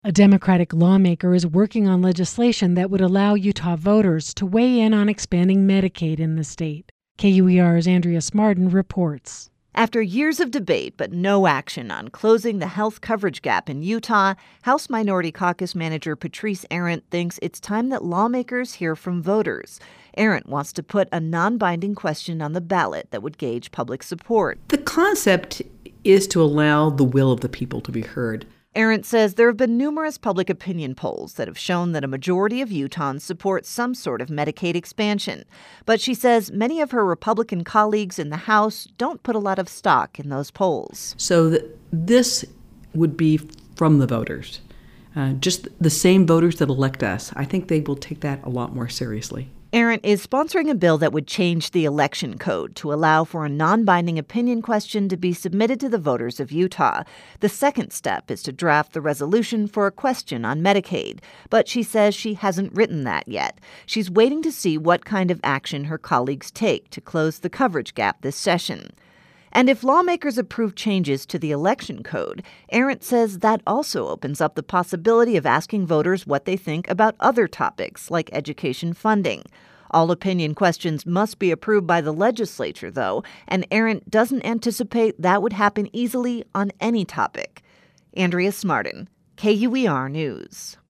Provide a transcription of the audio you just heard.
A Democratic lawmaker is working on legislation that would allow Utah voters to weigh in on expanding Medicaid in the state. KUER's Andrea Smarden reports. After years of debate but no action on closing the health coverage gap in Utah, House Minority Caucus Manager Patrice Arent thinks it's time that lawmakers hear from voters. Arent wants to put a non-binding question on the ballot that would gauge public support. The concept is to allow the will of the people to be heard. Arent says there have been numerous public opinion polls that have shown that a majority of Utahns support some sort of Medicaid expansion. But she says many of her Republican colleagues in the House don't put a lot of stock in those polls. So this would be from the voters, just the same voters that elect us. I think they will take that a lot more seriously. Arent is sponsoring a bill that would change the election code to allow for a non-binding opinion question to be submitted to the voters of Utah. The second step is to draft the resolution for a question on Medicaid, but she says she hasn't written that yet. She's waiting to see what kind of action her colleagues take to close the coverage gap this session. And if lawmakers approve changes to the election code, Arent says that also opens up the possibility of asking voters what they think about other topics like education funding. All opinion questions must be approved by the legislature, though, and Arent doesn't anticipate that would happen easily on any topic. Andrea Smarden, KUER News.